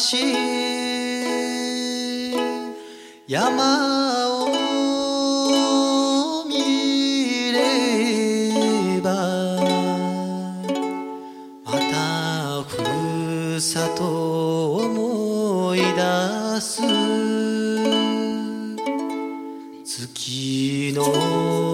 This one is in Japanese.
し山を見ればまたふるさとを思い出す月の